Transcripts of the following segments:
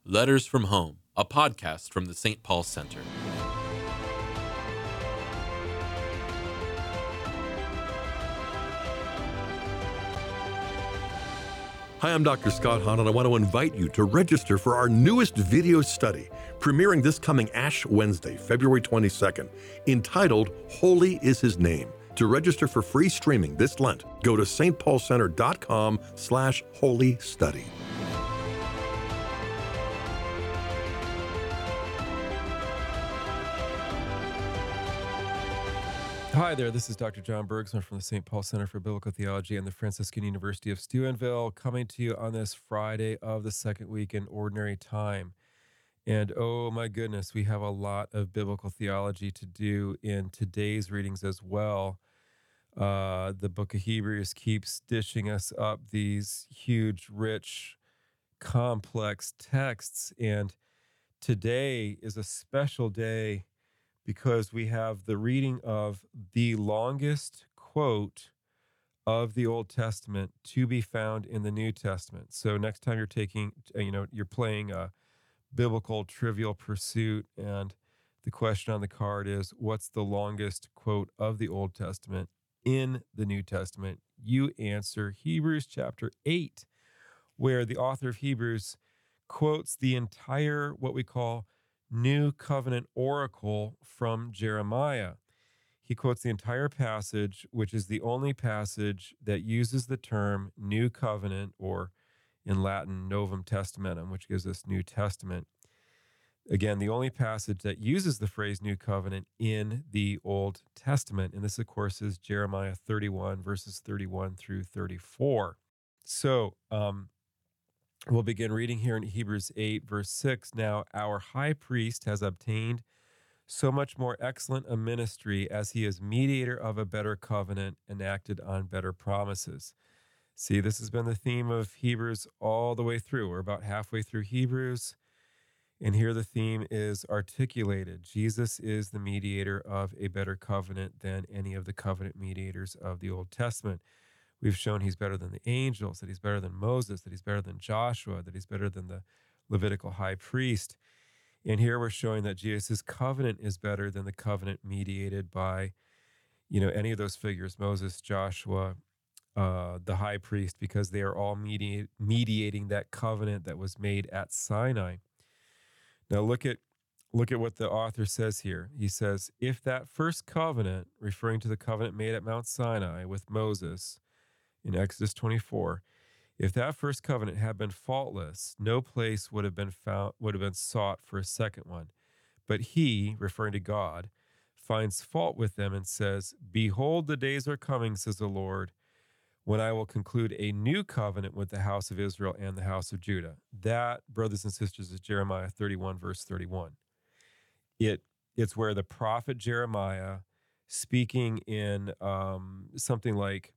Letters from Home, a podcast from the St. Paul Center. Hi, I'm Dr. Scott Hahn, and I want to invite you to register for our newest video study, premiering this coming Ash Wednesday, February 22nd, entitled Holy is His Name. To register for free streaming this Lent, go to stpaulcenter.com/holy study. Hi there, this is Dr. John Bergsman from the St. Paul Center for Biblical Theology and the Franciscan University of Steubenville, coming to you on this Friday of the second week in Ordinary Time. And oh my goodness, we have a lot of biblical theology to do in today's readings as well. The book of Hebrews keeps dishing us up these huge, rich, complex texts. And today is a special day because we have the reading of the longest quote of the Old Testament to be found in the New Testament. So next time you're playing a biblical trivial pursuit, and the question on the card is, what's the longest quote of the Old Testament in the New Testament? You answer Hebrews chapter 8, where the author of Hebrews quotes the entire, what we call, New Covenant oracle from Jeremiah. He quotes the entire passage, which is the only passage that uses the term New Covenant, or in Latin, Novum Testamentum, which gives us New Testament. Again, the only passage that uses the phrase New Covenant in the Old Testament. And this, of course, is Jeremiah 31, verses 31 through 34. So, we'll begin reading here in Hebrews 8, verse 6. Now, our high priest has obtained so much more excellent a ministry as he is mediator of a better covenant enacted on better promises. See, this has been the theme of Hebrews all the way through. We're about halfway through Hebrews, and here the theme is articulated. Jesus is the mediator of a better covenant than any of the covenant mediators of the Old Testament. We've shown he's better than the angels, that he's better than Moses, that he's better than Joshua, that he's better than the Levitical high priest. And here we're showing that Jesus' covenant is better than the covenant mediated by, any of those figures, Moses, Joshua, the high priest, because they are all mediating that covenant that was made at Sinai. Now look at what the author says here. He says, if that first covenant, referring to the covenant made at Mount Sinai with Moses, in Exodus 24, if that first covenant had been faultless, no place would have been sought for a second one. But he, referring to God, finds fault with them and says, behold, the days are coming, says the Lord, when I will conclude a new covenant with the house of Israel and the house of Judah. That, brothers and sisters, is Jeremiah 31, verse 31. It's where the prophet Jeremiah, speaking in something like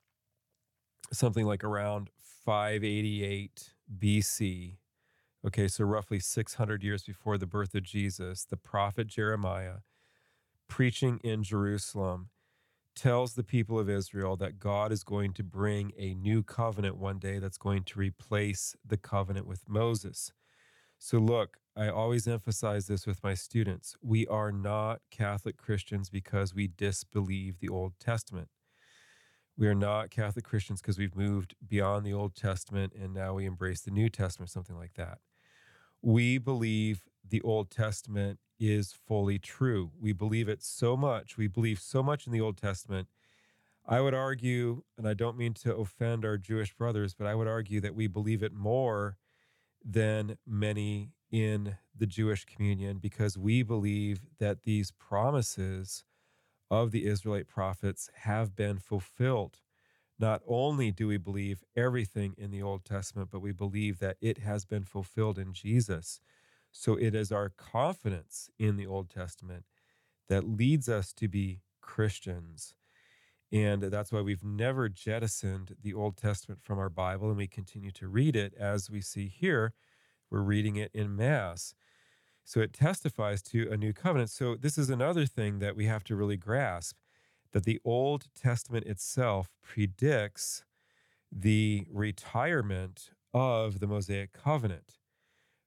around 588 BC, okay, so roughly 600 years before the birth of Jesus, the prophet Jeremiah, preaching in Jerusalem, tells the people of Israel that God is going to bring a new covenant one day that's going to replace the covenant with Moses. So look, I always emphasize this with my students. We are not Catholic Christians because we disbelieve the Old Testament. We are not Catholic Christians because we've moved beyond the Old Testament and now we embrace the New Testament, something like that. We believe the Old Testament is fully true. We believe it so much. We believe so much in the Old Testament. I would argue, and I don't mean to offend our Jewish brothers, but I would argue that we believe it more than many in the Jewish communion because we believe that these promises of the Israelite prophets have been fulfilled. Not only do we believe everything in the Old Testament, but we believe that it has been fulfilled in Jesus. So it is our confidence in the Old Testament that leads us to be Christians. And that's why we've never jettisoned the Old Testament from our Bible, and we continue to read it. As we see here, we're reading it in Mass. So it testifies to a new covenant. So this is another thing that we have to really grasp, that the Old Testament itself predicts the retirement of the Mosaic covenant.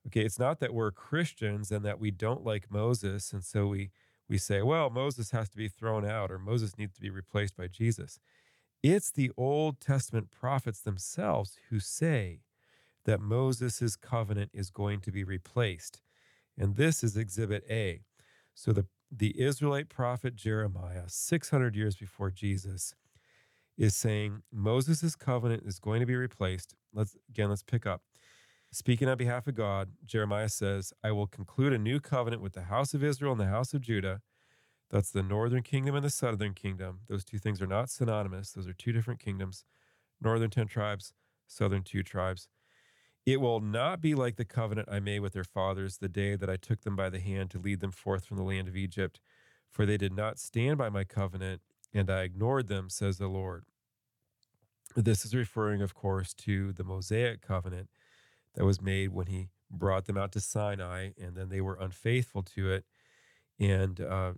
Okay, it's not that we're Christians and that we don't like Moses, and so we say, well, Moses has to be thrown out or Moses needs to be replaced by Jesus. It's the Old Testament prophets themselves who say that Moses' covenant is going to be replaced. And this is Exhibit A. So the Israelite prophet Jeremiah, 600 years before Jesus, is saying Moses' covenant is going to be replaced. Let's pick up. Speaking on behalf of God, Jeremiah says, I will conclude a new covenant with the house of Israel and the house of Judah. That's the northern kingdom and the southern kingdom. Those two things are not synonymous. Those are two different kingdoms. Northern 10 tribes, southern 2 tribes. It will not be like the covenant I made with their fathers the day that I took them by the hand to lead them forth from the land of Egypt, for they did not stand by my covenant, and I ignored them, says the Lord. This is referring, of course, to the Mosaic covenant that was made when he brought them out to Sinai, and then they were unfaithful to it, and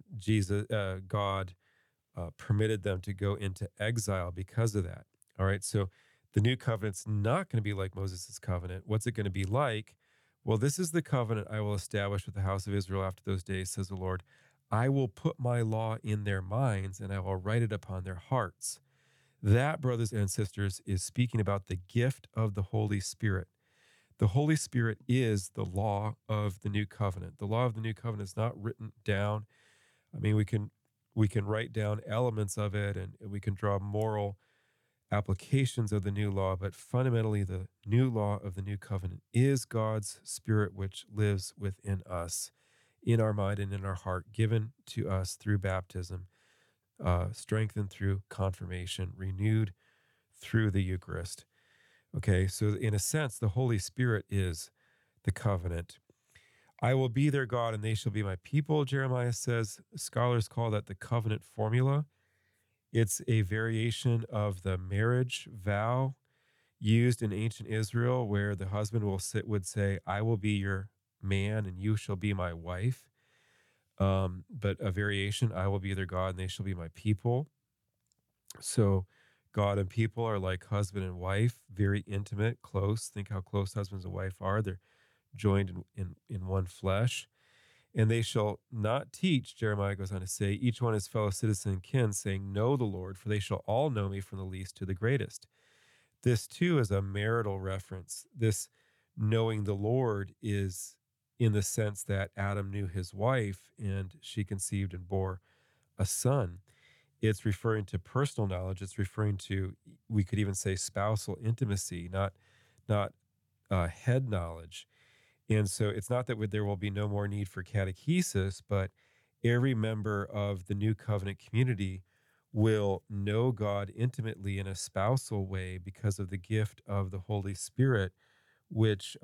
God permitted them to go into exile because of that. All right, so the new covenant's not going to be like Moses' covenant. What's it going to be like? Well, this is the covenant I will establish with the house of Israel after those days, says the Lord. I will put my law in their minds, and I will write it upon their hearts. That, brothers and sisters, is speaking about the gift of the Holy Spirit. The Holy Spirit is the law of the new covenant. The law of the new covenant is not written down. I mean, we can write down elements of it, and we can draw moral applications of the new law, but fundamentally the new law of the new covenant is God's Spirit, which lives within us, in our mind and in our heart, given to us through baptism, strengthened through confirmation, renewed through the Eucharist. Okay, so in a sense, the Holy Spirit is the covenant. I will be their God and they shall be my people, Jeremiah says. Scholars call that the covenant formula. It's a variation of the marriage vow used in ancient Israel, where the husband would say, I will be your man and you shall be my wife. But a variation, I will be their God and they shall be my people. So God and people are like husband and wife, very intimate, close. Think how close husbands and wife are. They're joined in one flesh. And they shall not teach, Jeremiah goes on to say, each one his fellow citizen and kin, saying, know the Lord, for they shall all know me from the least to the greatest. This, too, is a marital reference. This knowing the Lord is in the sense that Adam knew his wife, and she conceived and bore a son. It's referring to personal knowledge. It's referring to, we could even say, spousal intimacy, not head knowledge. And so it's not that there will be no more need for catechesis, but every member of the new covenant community will know God intimately in a spousal way because of the gift of the Holy Spirit, which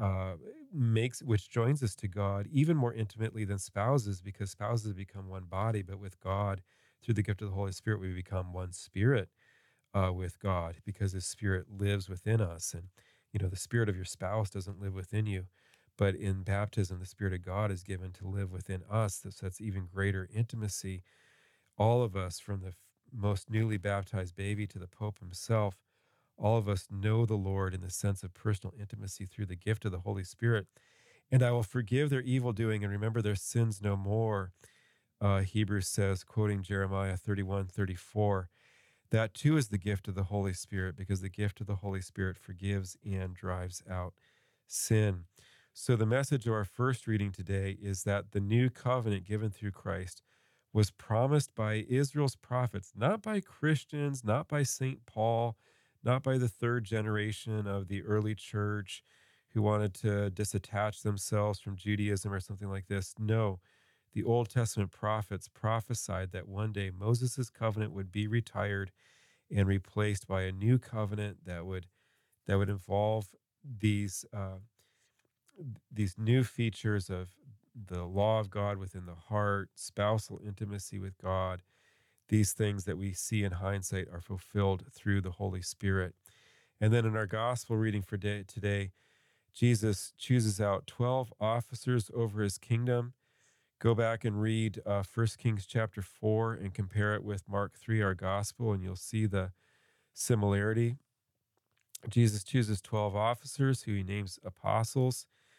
joins us to God even more intimately than spouses, because spouses become one body, but with God, through the gift of the Holy Spirit, we become one spirit with God, because His Spirit lives within us. And, the spirit of your spouse doesn't live within you. But in baptism, the Spirit of God is given to live within us. So that's even greater intimacy. All of us, from the most newly baptized baby to the Pope himself, all of us know the Lord in the sense of personal intimacy through the gift of the Holy Spirit. And I will forgive their evil doing and remember their sins no more, Hebrews says, quoting Jeremiah 31:34. That too is the gift of the Holy Spirit, because the gift of the Holy Spirit forgives and drives out sin. So the message of our first reading today is that the new covenant given through Christ was promised by Israel's prophets, not by Christians, not by St. Paul, not by the third generation of the early church who wanted to disattach themselves from Judaism or something like this. No, the Old Testament prophets prophesied that one day Moses' covenant would be retired and replaced by a new covenant that would involve these new features of the law of God within the heart, spousal intimacy with God. These things that we see in hindsight are fulfilled through the Holy Spirit. And then in our gospel reading for today, Jesus chooses out 12 officers over his kingdom. Go back and read 1 Kings chapter 4 and compare it with Mark 3, our gospel, and you'll see the similarity. Jesus chooses 12 officers who he names apostles.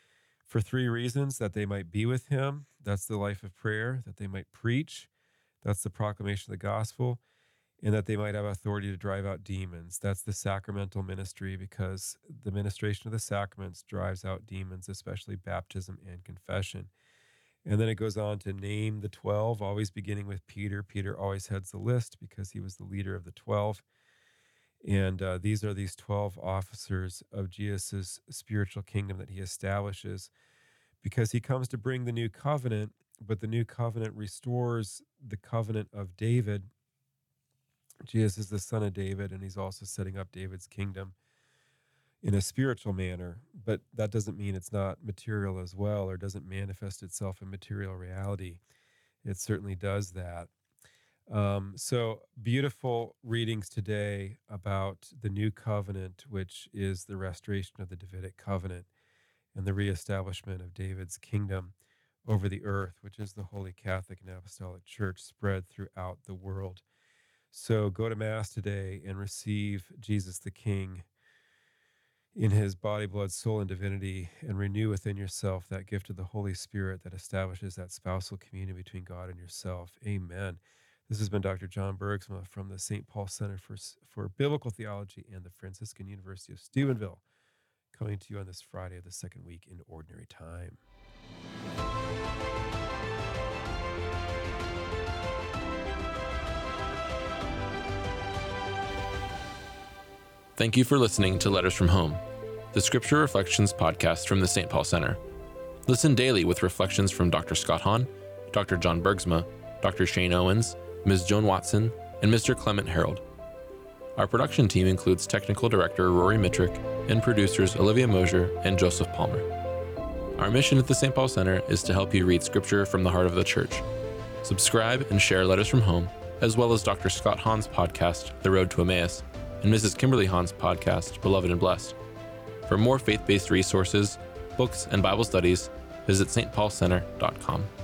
for 3 reasons: that they might be with him, that's the life of prayer; that they might preach, that's the proclamation of the gospel; and that they might have authority to drive out demons. That's the sacramental ministry, because the ministration of the sacraments drives out demons, especially baptism and confession. And then it goes on to name the 12, always beginning with Peter. Peter always heads the list because he was the leader of the 12. And these are these 12 officers of Jesus' spiritual kingdom that he establishes, because he comes to bring the new covenant, but the new covenant restores the covenant of David. Jesus is the son of David, and he's also setting up David's kingdom in a spiritual manner, but that doesn't mean it's not material as well, or doesn't manifest itself in material reality. It certainly does that. So beautiful readings today about the new covenant, which is the restoration of the Davidic covenant and the reestablishment of David's kingdom over the earth, which is the Holy Catholic and Apostolic Church spread throughout the world. So go to Mass today and receive Jesus the King in his body, blood, soul, and divinity, and renew within yourself that gift of the Holy Spirit that establishes that spousal communion between God and yourself. Amen. This has been Dr. John Bergsma from the St. Paul Center for Biblical Theology and the Franciscan University of Steubenville, coming to you on this Friday of the second week in Ordinary Time. Thank you for listening to Letters from Home, the Scripture Reflections podcast from the St. Paul Center. Listen daily with reflections from Dr. Scott Hahn, Dr. John Bergsma, Dr. Shane Owens, Ms. Joan Watson, and Mr. Clement Harold. Our production team includes technical director Rory Mitrick and producers Olivia Mosier and Joseph Palmer. Our mission at the St. Paul Center is to help you read Scripture from the heart of the Church. Subscribe and share Letters from Home, as well as Dr. Scott Hahn's podcast, The Road to Emmaus, and Mrs. Kimberly Hahn's podcast, Beloved and Blessed. For more faith-based resources, books, and Bible studies, visit stpaulcenter.com.